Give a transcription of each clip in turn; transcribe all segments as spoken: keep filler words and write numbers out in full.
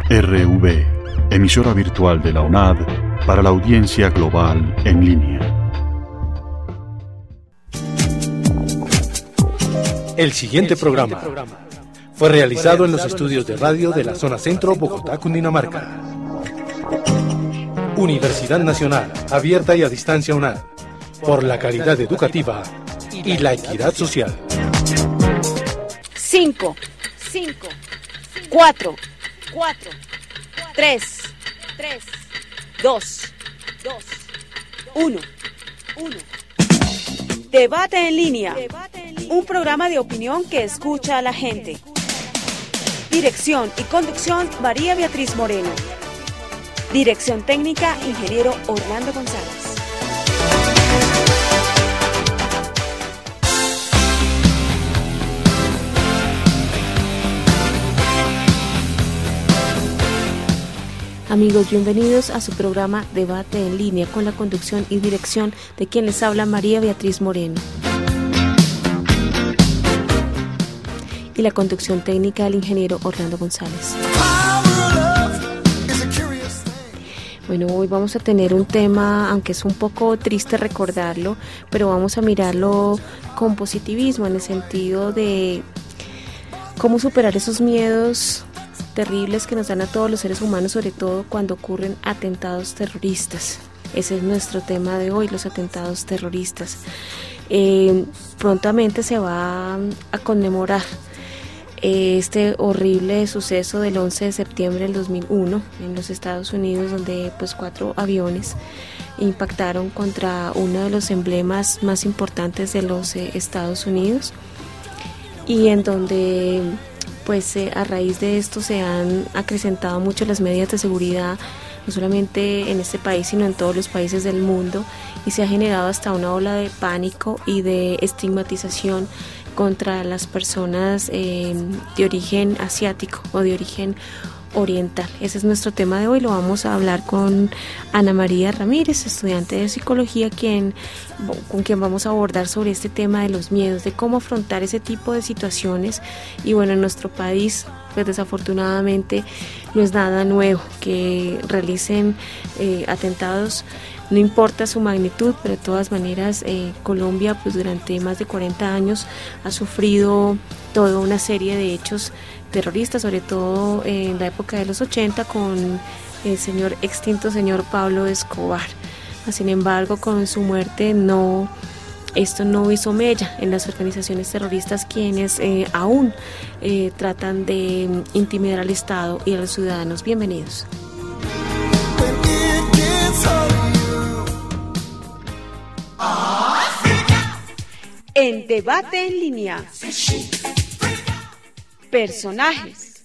R V, emisora virtual de la U N A D para la audiencia global en línea. El siguiente programa fue realizado en los estudios de radio de la zona centro, Bogotá, Cundinamarca. Universidad Nacional, abierta y a distancia U N A D, por la calidad educativa y la equidad social. Cinco, cinco, cuatro, cuatro, tres, tres, dos, dos, uno, uno. Debate en línea, un programa de opinión que escucha a la gente. Dirección y conducción, María Beatriz Moreno. Dirección técnica, ingeniero Orlando González. Amigos, bienvenidos a su programa Debate en línea con la conducción y dirección de quien les habla María Beatriz Moreno. Y la conducción técnica del ingeniero Orlando González. Bueno, hoy vamos a tener un tema, aunque es un poco triste recordarlo, pero vamos a mirarlo con positivismo en el sentido de cómo superar esos miedos terribles que nos dan a todos los seres humanos, sobre todo cuando ocurren atentados terroristas. Ese es nuestro tema de hoy, los atentados terroristas. Eh, prontamente se va a conmemorar eh, este horrible suceso del once de septiembre del dos mil uno en los Estados Unidos, donde pues cuatro aviones impactaron contra uno de los emblemas más importantes de los eh, Estados Unidos, y en donde pues eh, a raíz de esto se han acrecentado mucho las medidas de seguridad, no solamente en este país, sino en todos los países del mundo, y se ha generado hasta una ola de pánico y de estigmatización contra las personas eh, de origen asiático o de origen oriental. Ese es nuestro tema de hoy. Lo vamos a hablar con Ana María Ramírez, estudiante de psicología, quien, con quien vamos a abordar sobre este tema de los miedos, de cómo afrontar ese tipo de situaciones. Y bueno, en nuestro país, pues desafortunadamente no es nada nuevo que realicen eh, atentados, no importa su magnitud, pero de todas maneras eh, Colombia pues durante más de cuarenta años ha sufrido toda una serie de hechos terroristas, sobre todo en la época de los ochenta con el señor extinto señor Pablo Escobar. Sin embargo, con su muerte no, esto no hizo mella en las organizaciones terroristas, quienes eh, aún eh, tratan de intimidar al Estado y a los ciudadanos. Bienvenidos. En Debate en Línea. Personajes.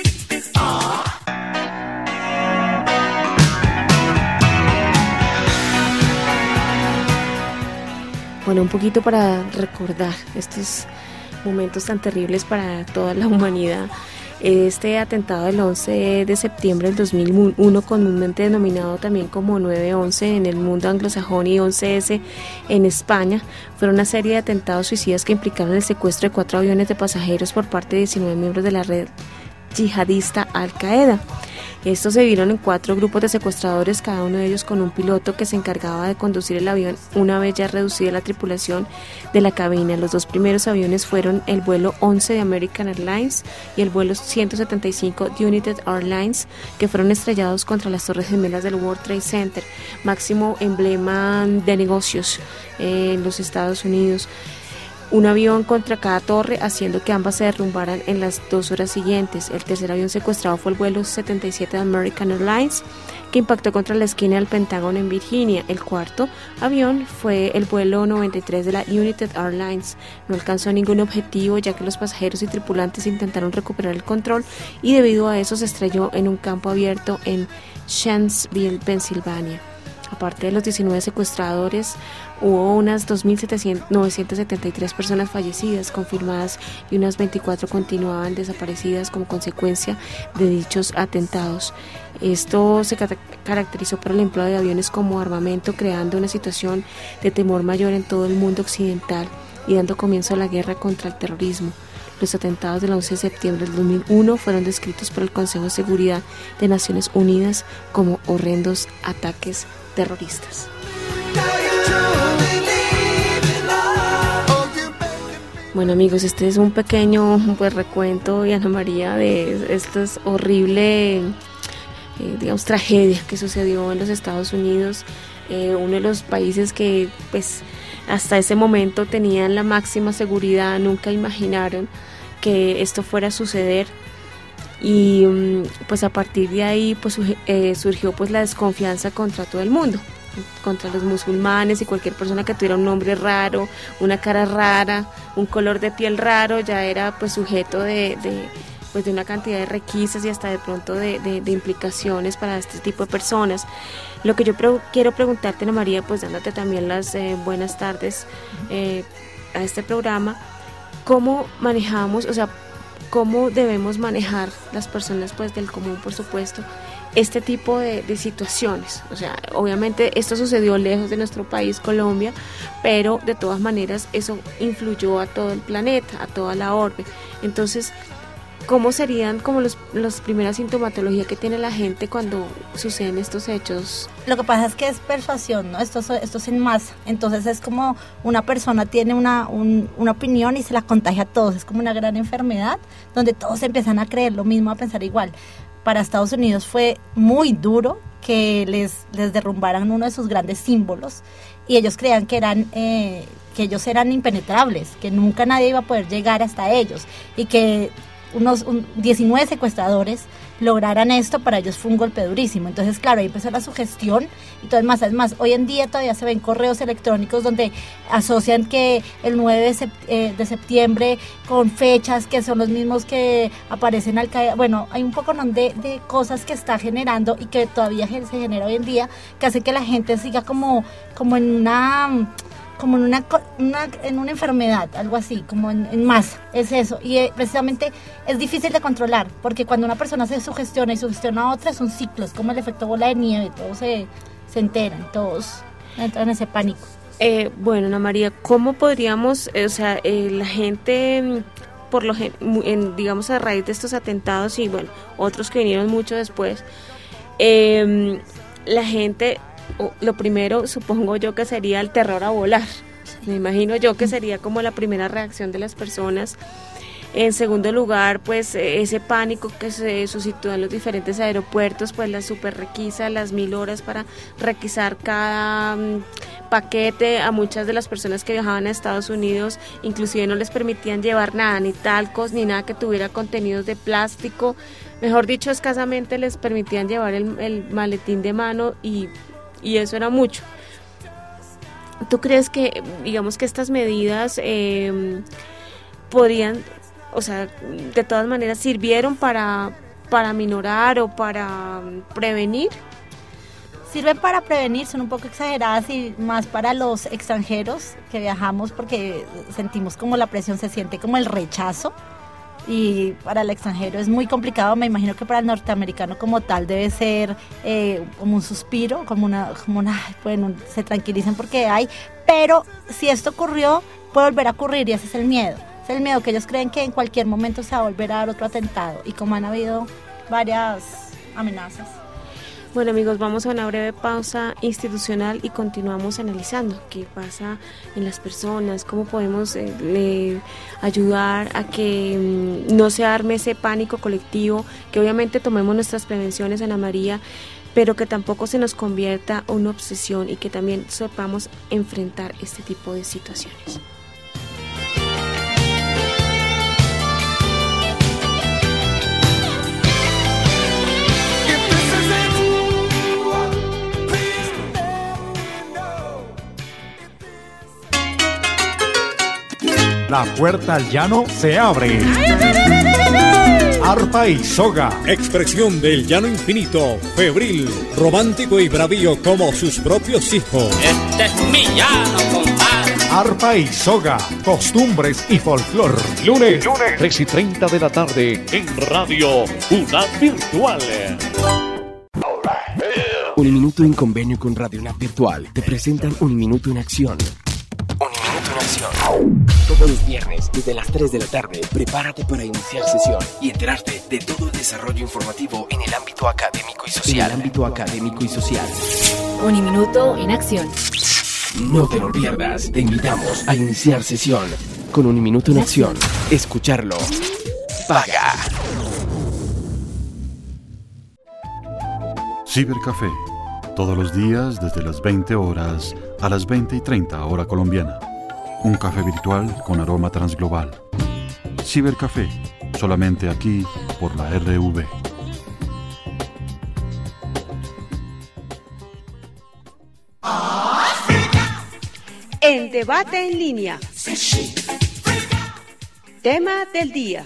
Bueno, un poquito para recordar estos momentos tan terribles para toda la humanidad. Este atentado del once de septiembre del dos mil uno, comúnmente denominado también como nueve once en el mundo anglosajón y once ese en España, fue una serie de atentados suicidas que implicaron el secuestro de cuatro aviones de pasajeros por parte de diecinueve miembros de la red yihadista Al-Qaeda. Estos se dividieron en cuatro grupos de secuestradores, cada uno de ellos con un piloto que se encargaba de conducir el avión una vez ya reducida la tripulación de la cabina. Los dos primeros aviones fueron el vuelo once de American Airlines y el vuelo ciento setenta y cinco de United Airlines, que fueron estrellados contra las torres gemelas del World Trade Center, máximo emblema de negocios en los Estados Unidos. Un avión contra cada torre, haciendo que ambas se derrumbaran en las dos horas siguientes. El tercer avión secuestrado fue el vuelo setenta y siete de American Airlines, que impactó contra la esquina del Pentágono en Virginia. El cuarto avión fue el vuelo noventa y tres de la United Airlines. No alcanzó ningún objetivo, ya que los pasajeros y tripulantes intentaron recuperar el control y debido a eso se estrelló en un campo abierto en Shanksville, Pensilvania. Aparte de los diecinueve secuestradores, hubo unas dos mil novecientas setenta y tres personas fallecidas confirmadas y unas veinticuatro continuaban desaparecidas como consecuencia de dichos atentados. Esto se caracterizó por el empleo de aviones como armamento, creando una situación de temor mayor en todo el mundo occidental y dando comienzo a la guerra contra el terrorismo. Los atentados del once de septiembre del dos mil uno fueron descritos por el Consejo de Seguridad de Naciones Unidas como horrendos ataques terroristas. Bueno, amigos, este es un pequeño pues, recuento, y Ana María, de esta horrible, eh, digamos, tragedia que sucedió en los Estados Unidos, eh, uno de los países que pues hasta ese momento tenían la máxima seguridad, nunca imaginaron que esto fuera a suceder, y pues a partir de ahí pues eh, surgió pues la desconfianza contra todo el mundo, contra los musulmanes, y cualquier persona que tuviera un nombre raro, una cara rara, un color de piel raro, ya era pues sujeto de, de, pues, de una cantidad de requisas y hasta de pronto de, de, de implicaciones para este tipo de personas. Lo que yo pre- quiero preguntarte, Ana María, pues dándote también las eh, buenas tardes eh, a este programa, ¿cómo manejamos, o sea, cómo debemos manejar las personas pues del común, por supuesto, este tipo de, de situaciones? O sea, obviamente esto sucedió lejos de nuestro país, Colombia, pero de todas maneras eso influyó a todo el planeta, a toda la orbe. Entonces, ¿cómo serían como los, las primeras sintomatologías que tiene la gente cuando suceden estos hechos? Lo que pasa es que es persuasión, ¿no? Esto, esto es en masa. Entonces es como una persona tiene una, un, una opinión y se la contagia a todos. Es como una gran enfermedad donde todos empiezan a creer lo mismo, a pensar igual. Para Estados Unidos fue muy duro que les, les derrumbaran uno de sus grandes símbolos, y ellos creían que eran eh, que ellos eran impenetrables, que nunca nadie iba a poder llegar hasta ellos, y que unos un, diecinueve secuestradores lograran esto. Para ellos fue un golpe durísimo. Entonces, claro, ahí empezó la sugestión y todo es más. Es más, hoy en día todavía se ven correos electrónicos donde asocian que el nueve de, sept- eh, de septiembre con fechas que son los mismos que aparecen Al Qaeda. Bueno, hay un poco de, de cosas que está generando y que todavía se genera hoy en día, que hace que la gente siga como, como en una... como en una, una, en una enfermedad, algo así, como en, en masa, es eso, y eh, precisamente es difícil de controlar, porque cuando una persona se sugestiona y sugestiona a otra, son ciclos, como el efecto bola de nieve, todos se, se enteran, todos entran en ese pánico. Eh, bueno, Ana María, ¿cómo podríamos, eh, o sea, eh, la gente, por lo en, digamos a raíz de estos atentados y bueno, otros que vinieron mucho después, eh, la gente... lo primero, supongo yo, que sería el terror a volar. Me imagino yo que sería como la primera reacción de las personas. En segundo lugar, pues ese pánico que se suscitó en los diferentes aeropuertos, pues la super requisa, las mil horas para requisar cada um, paquete. A muchas de las personas que viajaban a Estados Unidos, inclusive no les permitían llevar nada, ni talcos, ni nada que tuviera contenidos de plástico. Mejor dicho, escasamente les permitían llevar el, el maletín de mano y y eso era mucho. ¿Tú crees que, digamos que estas medidas eh, podrían, o sea, de todas maneras sirvieron para, para minorar o para prevenir? Sirven para prevenir, son un poco exageradas y más para los extranjeros que viajamos, porque sentimos como la presión, se siente como el rechazo. Y para el extranjero es muy complicado. Me imagino que para el norteamericano como tal debe ser eh, como un suspiro, como una, como una, bueno, se tranquilicen porque hay, pero si esto ocurrió, puede volver a ocurrir y ese es el miedo. Es el miedo que ellos creen que en cualquier momento se va a volver a dar otro atentado, y como han habido varias amenazas. Bueno, amigos, vamos a una breve pausa institucional y continuamos analizando qué pasa en las personas, cómo podemos eh, le, ayudar a que mm, no se arme ese pánico colectivo, que obviamente tomemos nuestras prevenciones, Ana María, pero que tampoco se nos convierta en una obsesión y que también sepamos enfrentar este tipo de situaciones. La puerta al llano se abre. Arpa y soga. Expresión del llano infinito, febril, romántico y bravío como sus propios hijos. Este es mi llano, compadre. Arpa y soga, costumbres y folclor. Lunes, Lunes, tres y treinta de la tarde en Radio UNAD Virtual. Uniminuto en convenio con Radio UNAD Virtual te presentan Uniminuto en Acción. Uniminuto en Acción. Todos los viernes, desde las tres de la tarde, prepárate para iniciar sesión y enterarte de todo el desarrollo informativo en el ámbito académico y social. En el ámbito académico y social. Uniminuto en acción. No te lo pierdas. Te invitamos a iniciar sesión con Uniminuto en acción. Escucharlo paga. Cibercafé. Todos los días desde las veinte horas a las veinte y treinta hora colombiana. Un café virtual con aroma transglobal. Cibercafé, solamente aquí por la R V. En debate en línea. Tema del día.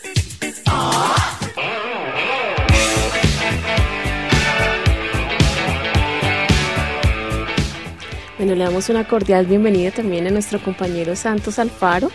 Bueno, le damos una cordial bienvenida también a nuestro compañero Santos Alfaro.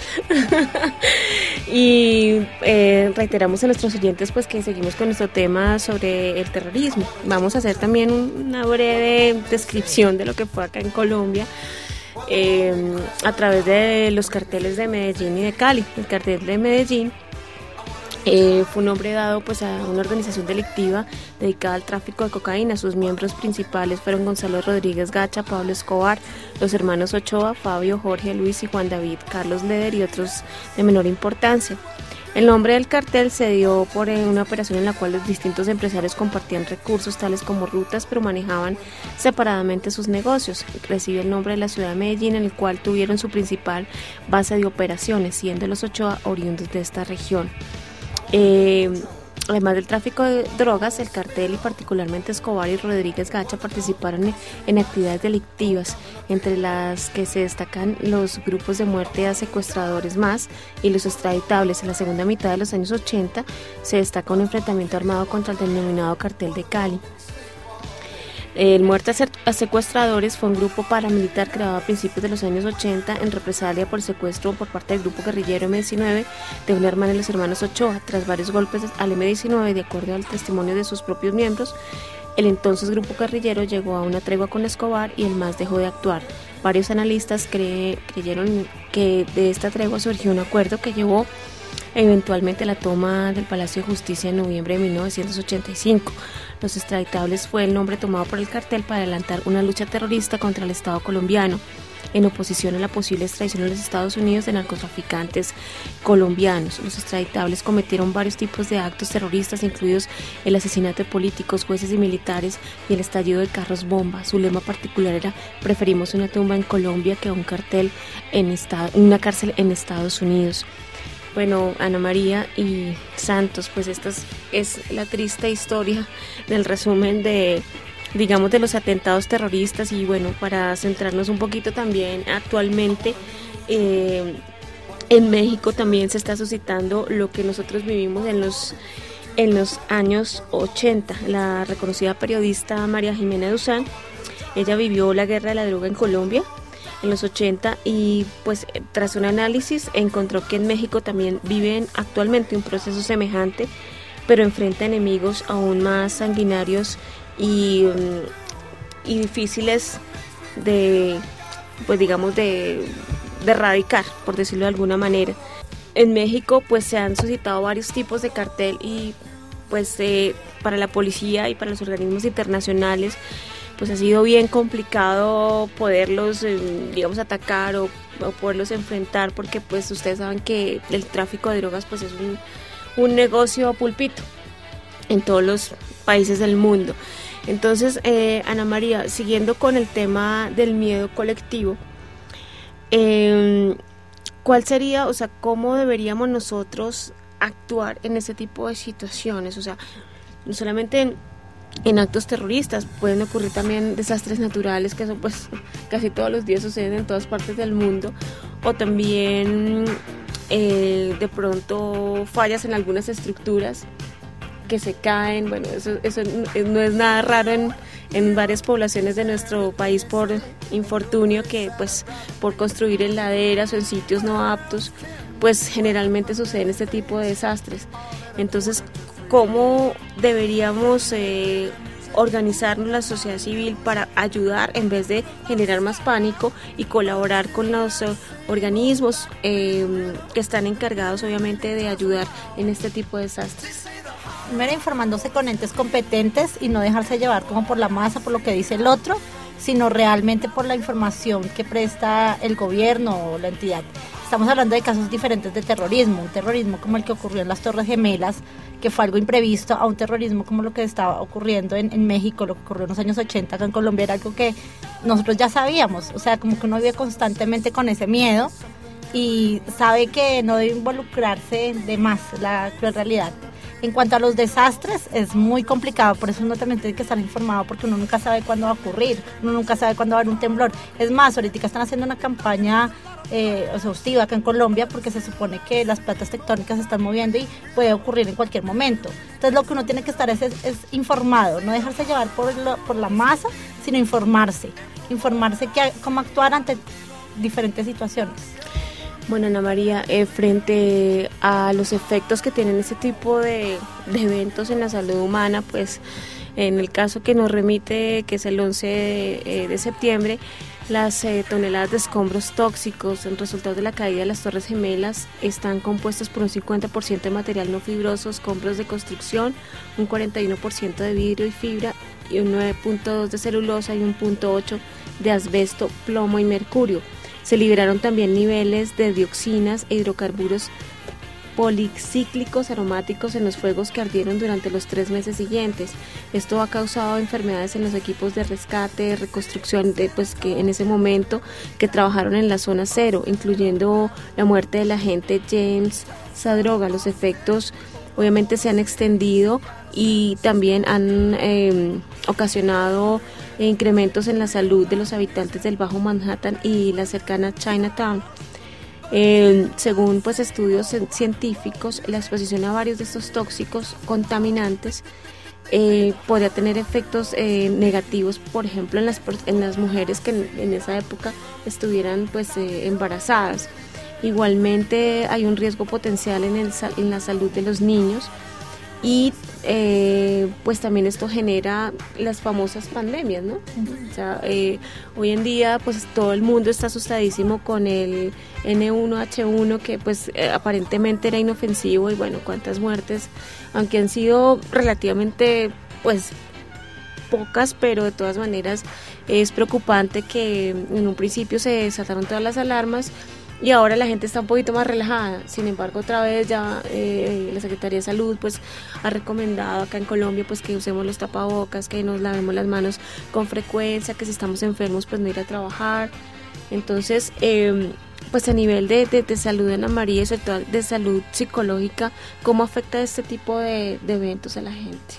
Y eh, reiteramos a nuestros oyentes pues que seguimos con nuestro tema sobre el terrorismo. Vamos a hacer también una breve descripción de lo que fue acá en Colombia eh, a través de los carteles de Medellín y de Cali. El cartel de Medellín Eh, fue un nombre dado pues a una organización delictiva dedicada al tráfico de cocaína. Sus miembros principales fueron Gonzalo Rodríguez Gacha, Pablo Escobar, los hermanos Ochoa, Fabio, Jorge, Luis y Juan David, Carlos Leder y otros de menor importancia. El nombre del cartel se dio por una operación en la cual los distintos empresarios compartían recursos tales como rutas, pero manejaban separadamente sus negocios. Recibió el nombre de la ciudad de Medellín, en el cual tuvieron su principal base de operaciones, siendo los Ochoa oriundos de esta región. Eh, además del tráfico de drogas, el cartel y particularmente Escobar y Rodríguez Gacha participaron en, en actividades delictivas, entre las que se destacan los grupos de muerte a secuestradores más y los extraditables. En la segunda mitad de los años ochenta se destaca un enfrentamiento armado contra el denominado cartel de Cali. El Muerte a Secuestradores fue un grupo paramilitar creado a principios de los años ochenta en represalia por secuestro por parte del grupo guerrillero eme diecinueve de una hermana de los hermanos Ochoa. Tras varios golpes al eme diecinueve, de acuerdo al testimonio de sus propios miembros, el entonces grupo guerrillero llegó a una tregua con Escobar y el M A S dejó de actuar. Varios analistas cree, creyeron que de esta tregua surgió un acuerdo que llevó eventualmente la toma del Palacio de Justicia en noviembre de mil novecientos ochenta y cinco. Los extraditables fue el nombre tomado por el cartel para adelantar una lucha terrorista contra el Estado colombiano, en oposición a la posible extradición a los Estados Unidos de narcotraficantes colombianos. Los extraditables cometieron varios tipos de actos terroristas, incluidos el asesinato de políticos, jueces y militares y el estallido de carros bomba. Su lema particular era: preferimos una tumba en Colombia que un cartel en esta- una cárcel en Estados Unidos. Bueno, Ana María y Santos, pues esta es, es la triste historia del resumen de, digamos, de los atentados terroristas. Y bueno, para centrarnos un poquito también, actualmente eh, en México también se está suscitando lo que nosotros vivimos en los, en los años ochenta. La reconocida periodista María Jimena Duzán, ella vivió la guerra de la droga en Colombia en los ochenta y pues tras un análisis encontró que en México también viven actualmente un proceso semejante, pero enfrenta enemigos aún más sanguinarios y, y difíciles de, pues digamos, de, de erradicar, por decirlo de alguna manera. En México pues se han suscitado varios tipos de cartel y pues eh, para la policía y para los organismos internacionales pues ha sido bien complicado poderlos, eh, digamos, atacar o, o poderlos enfrentar, porque pues ustedes saben que el tráfico de drogas pues es un, un negocio a pulpito en todos los países del mundo. Entonces, eh, Ana María, siguiendo con el tema del miedo colectivo, eh, ¿cuál sería, o sea, cómo deberíamos nosotros actuar en ese tipo de situaciones? O sea, no solamente en En actos terroristas, pueden ocurrir también desastres naturales, que eso pues casi todos los días suceden en todas partes del mundo, o también eh, de pronto fallas en algunas estructuras que se caen. Bueno, eso, eso no es nada raro en, en varias poblaciones de nuestro país por infortunio, que pues por construir en laderas o en sitios no aptos, pues generalmente suceden este tipo de desastres. Entonces, ¿cómo deberíamos eh, organizarnos la sociedad civil para ayudar en vez de generar más pánico y colaborar con los uh, organismos eh, que están encargados obviamente de ayudar en este tipo de desastres. Primero informándose con entes competentes y no dejarse llevar como por la masa, por lo que dice el otro, sino realmente por la información que presta el gobierno o la entidad. Estamos hablando de casos diferentes de terrorismo, un terrorismo como el que ocurrió en las Torres Gemelas, que fue algo imprevisto, a un terrorismo como lo que estaba ocurriendo en, en México, lo que ocurrió en los años ochenta acá en Colombia, era algo que nosotros ya sabíamos, o sea, como que uno vive constantemente con ese miedo y sabe que no debe involucrarse de más, la cruel realidad. En cuanto a los desastres, es muy complicado, por eso uno también tiene que estar informado, porque uno nunca sabe cuándo va a ocurrir, uno nunca sabe cuándo va a haber un temblor. Es más, ahorita están haciendo una campaña eh, exhaustiva acá en Colombia, porque se supone que las placas tectónicas se están moviendo y puede ocurrir en cualquier momento. Entonces lo que uno tiene que estar es, es, es informado, no dejarse llevar por, lo, por la masa, sino informarse, informarse que, cómo actuar ante diferentes situaciones. Bueno, Ana María, eh, frente a los efectos que tienen este tipo de, de eventos en la salud humana, pues en el caso que nos remite, que es el once de, eh, de septiembre, las eh, toneladas de escombros tóxicos en resultado de la caída de las Torres Gemelas están compuestos por un cincuenta por ciento de material no fibroso, escombros de construcción, un cuarenta y uno por ciento de vidrio y fibra, y un nueve punto dos por ciento de celulosa y un punto ocho por ciento de asbesto, plomo y mercurio. Se liberaron también niveles de dioxinas e hidrocarburos policíclicos aromáticos en los fuegos que ardieron durante los tres meses siguientes. Esto ha causado enfermedades en los equipos de rescate, reconstrucción, de, pues que en ese momento que trabajaron en la zona cero, incluyendo la muerte del agente James Zadroga. Los efectos obviamente se han extendido y también han eh, ocasionado incrementos en la salud de los habitantes del Bajo Manhattan y la cercana Chinatown. Eh, según pues estudios científicos, la exposición a varios de estos tóxicos contaminantes eh, podría tener efectos eh, negativos, por ejemplo en las, en las mujeres que en, en esa época estuvieran pues eh, embarazadas. Igualmente hay un riesgo potencial en, el, en la salud de los niños. Y eh, pues también esto genera las famosas pandemias, ¿no? O sea, eh, hoy en día pues todo el mundo está asustadísimo con el ene uno hache uno, que pues eh, aparentemente era inofensivo, y bueno, cuántas muertes, aunque han sido relativamente pues pocas, pero de todas maneras es preocupante que en un principio se desataron todas las alarmas y ahora la gente está un poquito más relajada. Sin embargo, otra vez ya eh, la Secretaría de Salud pues ha recomendado acá en Colombia pues que usemos los tapabocas, que nos lavemos las manos con frecuencia, que si estamos enfermos pues no ir a trabajar. Entonces, eh, pues a nivel de, de, de salud, Ana María, y sobre todo de salud psicológica, ¿cómo afecta este tipo de, de eventos a la gente?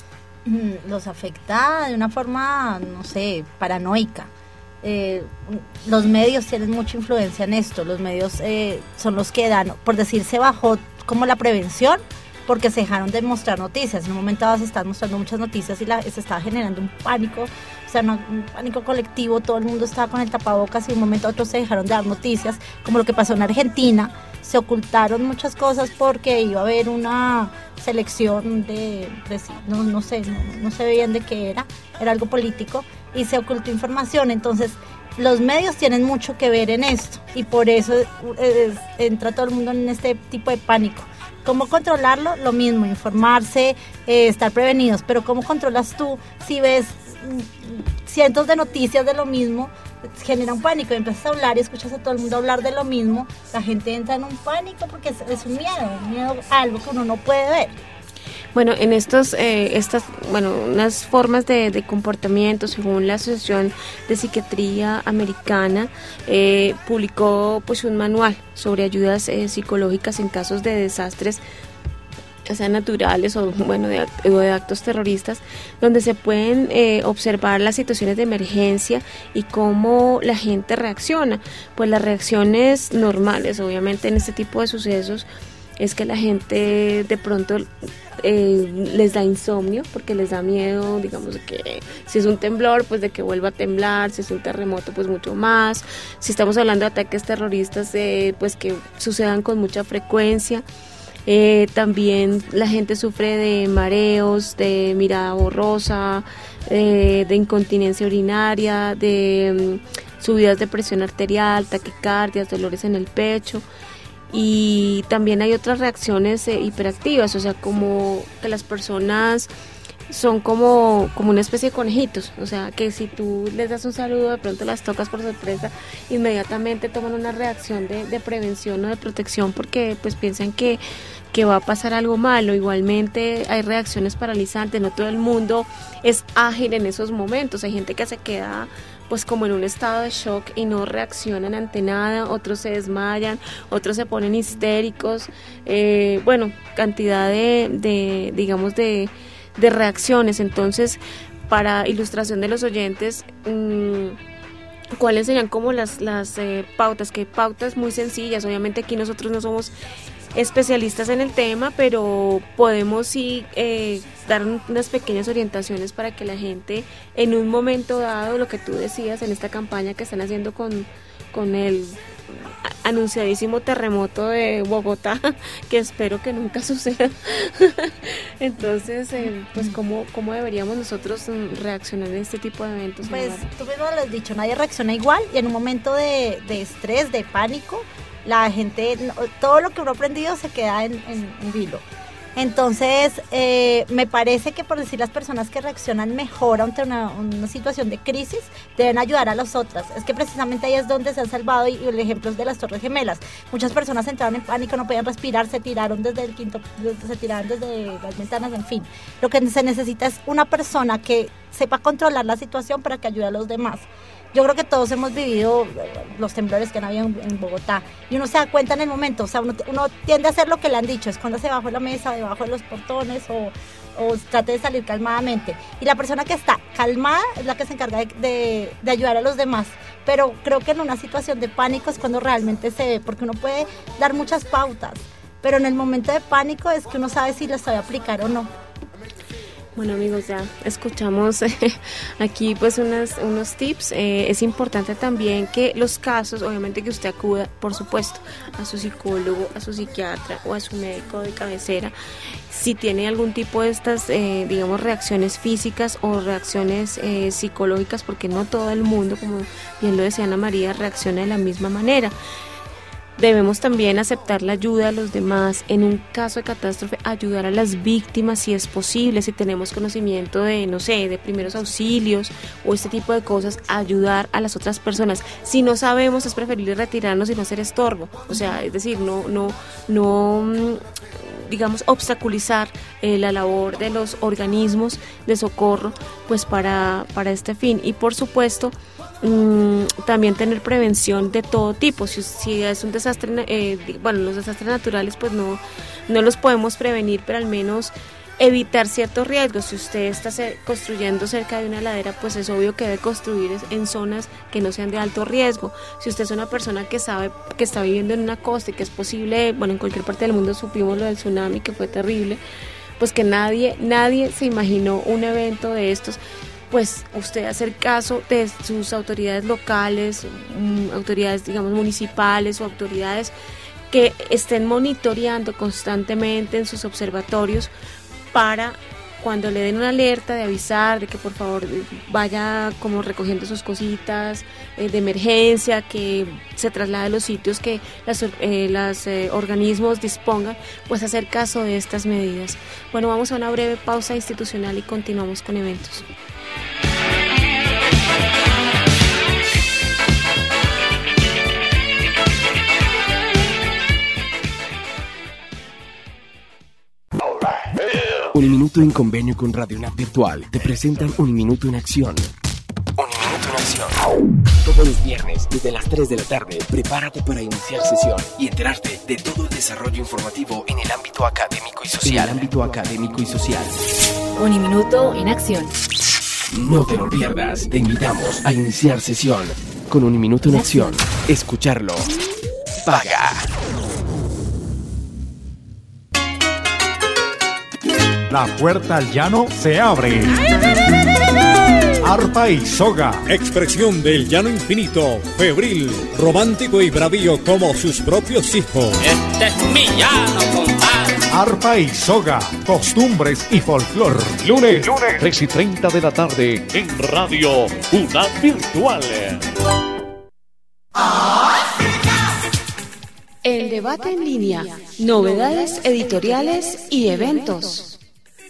Los afecta de una forma, no sé, paranoica. Eh, los medios tienen mucha influencia en esto, los medios eh, son los que dan, por decir, se bajó como la prevención porque se dejaron de mostrar noticias. En un momento dado se están mostrando muchas noticias y la, se estaba generando un pánico, o sea, no, un pánico colectivo, todo el mundo estaba con el tapabocas y de un momento a otro se dejaron de dar noticias, como lo que pasó en Argentina. Se ocultaron muchas cosas porque iba a haber una selección de, de no, no sé, no, no se veían de qué era, era algo político y se ocultó información. Entonces los medios tienen mucho que ver en esto y por eso eh, entra todo el mundo en este tipo de pánico. ¿Cómo controlarlo? Lo mismo, informarse, eh, estar prevenidos, pero ¿cómo controlas tú si ves cientos de noticias de lo mismo? Genera un pánico, y empiezas a hablar y escuchas a todo el mundo hablar de lo mismo, la gente entra en un pánico porque es, es un miedo, un miedo a algo que uno no puede ver. Bueno, en estos, eh, estas, bueno, unas formas de, de comportamiento, según la Asociación de Psiquiatría Americana, eh, publicó pues un manual sobre ayudas eh, psicológicas en casos de desastres, ya sean naturales o bueno de, o de actos terroristas, donde se pueden eh, observar las situaciones de emergencia y cómo la gente reacciona. Pues las reacciones normales, obviamente, en este tipo de sucesos es que la gente de pronto eh, les da insomnio porque les da miedo, digamos, de que si es un temblor, pues de que vuelva a temblar, si es un terremoto, pues mucho más. Si estamos hablando de ataques terroristas, eh, pues que sucedan con mucha frecuencia. Eh, también la gente sufre de mareos, de mirada borrosa, eh, de incontinencia urinaria, de um, subidas de presión arterial, taquicardias, dolores en el pecho. Y también hay otras reacciones eh, hiperactivas, o sea, como que las personas son como, como una especie de conejitos, o sea, que si tú les das un saludo, de pronto las tocas por sorpresa, inmediatamente toman una reacción de, de prevención o de protección porque pues piensan que, que va a pasar algo malo. Igualmente hay reacciones paralizantes, no todo el mundo es ágil en esos momentos, hay gente que se queda pues como en un estado de shock y no reaccionan ante nada, otros se desmayan, otros se ponen histéricos, eh, bueno, cantidad de, de digamos, de, de reacciones. Entonces, para ilustración de los oyentes, mmm, ¿cuáles serían como las, las eh, pautas? Que pautas muy sencillas, obviamente aquí nosotros no somos especialistas en el tema, pero podemos sí eh, dar unas pequeñas orientaciones para que la gente en un momento dado, lo que tú decías en esta campaña que están haciendo con, con el anunciadísimo terremoto de Bogotá, que espero que nunca suceda. Entonces, eh, pues ¿cómo, cómo deberíamos nosotros reaccionar en este tipo de eventos? Pues tú mismo lo has dicho, nadie reacciona igual y en un momento de, de estrés, de pánico, la gente, todo lo que uno ha aprendido se queda en, en, en vilo. Entonces, eh, me parece que por decir las personas que reaccionan mejor ante una, una situación de crisis deben ayudar a las otras. Es que precisamente ahí es donde se han salvado, y, y el ejemplo es de las Torres Gemelas. Muchas personas entraron en pánico, no podían respirar, se tiraron desde el quinto, se tiraron desde las ventanas, en fin. Lo que se necesita es una persona que sepa controlar la situación para que ayude a los demás. Yo creo que todos hemos vivido los temblores que han habido en Bogotá y uno se da cuenta en el momento, o sea, uno, uno tiende a hacer lo que le han dicho, escóndase debajo de la mesa, debajo de los portones o, o trate de salir calmadamente. Y la persona que está calmada es la que se encarga de, de, de ayudar a los demás. Pero creo que en una situación de pánico es cuando realmente se ve, porque uno puede dar muchas pautas, pero en el momento de pánico es que uno sabe si las sabe aplicar o no. Bueno, amigos, ya escuchamos eh, aquí pues unas, unos tips. Eh, es importante también que los casos, obviamente que usted acuda, por supuesto, a su psicólogo, a su psiquiatra o a su médico de cabecera, si tiene algún tipo de estas, eh, digamos, reacciones físicas o reacciones eh, psicológicas, porque no todo el mundo, como bien lo decía Ana María, reacciona de la misma manera. Debemos también aceptar la ayuda de los demás. En un caso de catástrofe, ayudar a las víctimas si es posible, si tenemos conocimiento de, no sé, de primeros auxilios o este tipo de cosas, ayudar a las otras personas. Si no sabemos, es preferible retirarnos y no hacer estorbo. O sea, es decir, no, no, no, digamos, obstaculizar eh, la labor de los organismos de socorro, pues para, para este fin. Y por supuesto, Mm, también tener prevención de todo tipo. Si, si es un desastre, eh, bueno, los desastres naturales pues no, no los podemos prevenir, pero al menos evitar ciertos riesgos. Si usted está se, construyendo cerca de una ladera, pues es obvio que debe construir en zonas que no sean de alto riesgo. Si usted es una persona que sabe que está viviendo en una costa y que es posible, bueno, en cualquier parte del mundo supimos lo del tsunami, que fue terrible, pues que nadie, nadie se imaginó un evento de estos, pues usted hacer caso de sus autoridades locales, um, autoridades digamos municipales o autoridades que estén monitoreando constantemente en sus observatorios para cuando le den una alerta de avisar de que por favor vaya como recogiendo sus cositas eh, de emergencia, que se traslade a los sitios que los eh, las, eh, organismos dispongan, pues hacer caso de estas medidas. Bueno, vamos a una breve pausa institucional y continuamos con eventos. Uniminuto en convenio con Radio Nat Virtual te presentan Uniminuto en Acción. Uniminuto en Acción. Todos los viernes, desde las tres de la tarde, prepárate para iniciar sesión y enterarte de todo el desarrollo informativo en el ámbito académico y social. En el ámbito académico y social. Uniminuto en Acción. No te lo pierdas, te invitamos a iniciar sesión con Uniminuto en Acción. Escucharlo paga. La puerta al llano se abre. Arpa y soga. Expresión del llano infinito, febril, romántico y bravío como sus propios hijos. Este es mi llano, compadre. arpa y soga, costumbres y folclor. Lunes, Lunes, tres y treinta de la tarde en Radio UNAD Virtual. El debate en línea, novedades editoriales y eventos.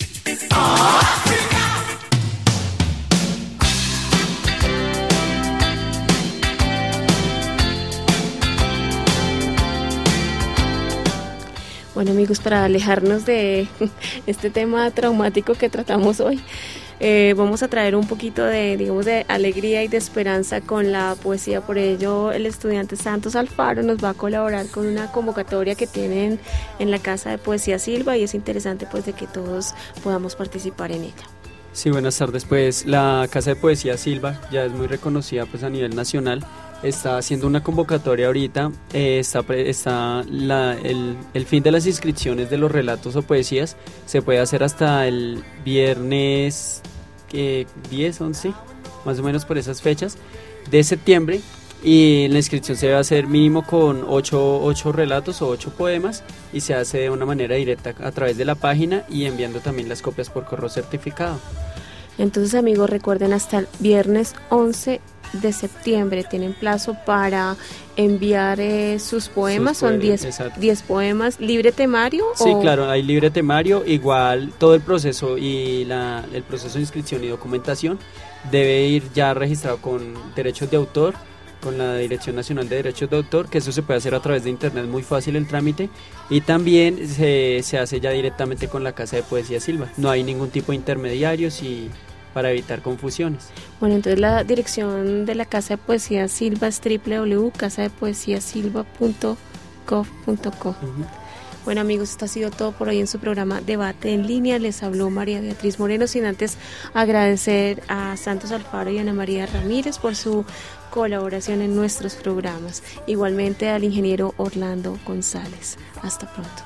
Bueno, amigos, para alejarnos de este tema traumático que tratamos hoy, eh, vamos a traer un poquito de, digamos, de alegría y de esperanza con la poesía. Por ello, el estudiante Santos Alfaro nos va a colaborar con una convocatoria que tienen en la Casa de Poesía Silva, y es interesante pues de que todos podamos participar en ella. Sí, buenas tardes. Pues la Casa de Poesía Silva ya es muy reconocida pues a nivel nacional. Está haciendo una convocatoria ahorita, eh, está, está la, el, el fin de las inscripciones de los relatos o poesías se puede hacer hasta el viernes eh, diez, once, más o menos por esas fechas de septiembre, y la inscripción se debe hacer mínimo con ocho relatos o ocho poemas, y se hace de una manera directa a través de la página y enviando también las copias por correo certificado. Entonces, amigos, recuerden, hasta el viernes once de septiembre tienen plazo para enviar eh, sus poemas. Sus poemas, son diez poemas. ¿Libre temario? Sí, o... claro, hay libre temario. Igual todo el proceso y la, el proceso de inscripción y documentación debe ir ya registrado con derechos de autor, con la Dirección Nacional de Derechos de Autor, que eso se puede hacer a través de internet, muy fácil el trámite, y también se, se hace ya directamente con la Casa de Poesía Silva. No hay ningún tipo de intermediarios y para evitar confusiones. Bueno, entonces la dirección de la Casa de Poesía Silva es doble u doble u doble u punto casa de poesía silva punto gov punto co. Uh-huh. Bueno, amigos, esto ha sido todo por hoy en su programa Debate en Línea. Les habló María Beatriz Moreno, sin antes agradecer a Santos Alfaro y Ana María Ramírez por su colaboración en nuestros programas. Igualmente al ingeniero Orlando González. Hasta pronto.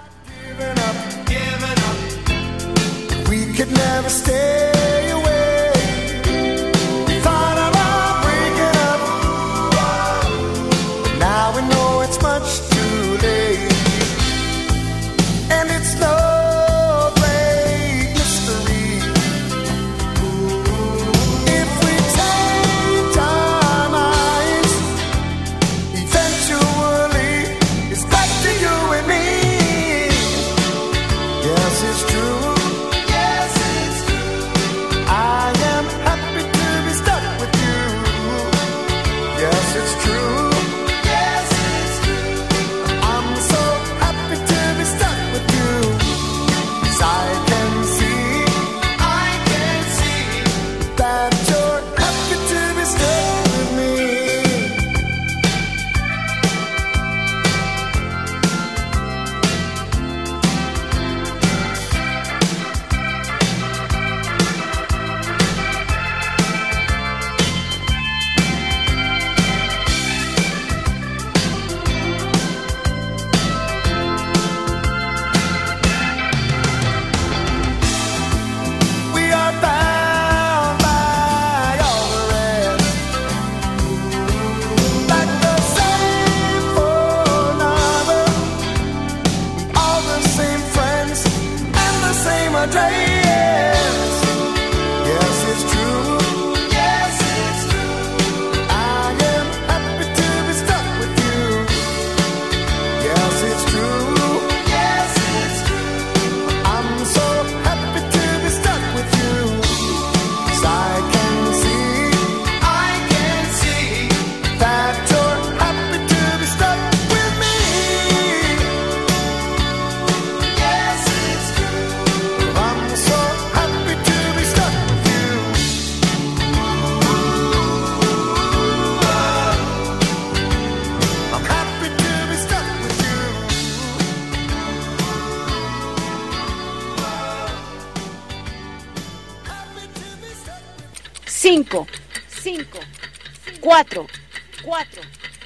Cinco, cinco, cuatro, cuatro,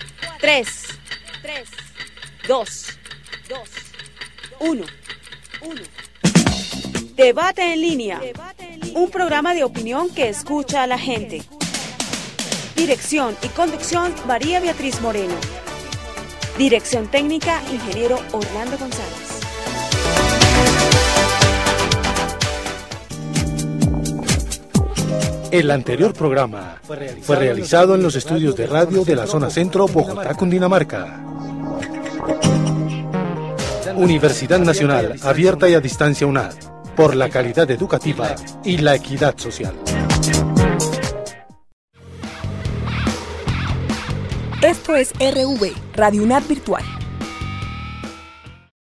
tres, tres, dos, dos, uno, uno. Debate en línea, un programa de opinión que escucha a la gente. Dirección y conducción, María Beatriz Moreno. Dirección técnica, ingeniero Orlando González. El anterior programa fue realizado en los estudios de radio de la zona centro, Bogotá, Cundinamarca. Universidad Nacional, abierta y a distancia UNAD, por la calidad educativa y la equidad social. Esto es R V, Radio UNAD Virtual.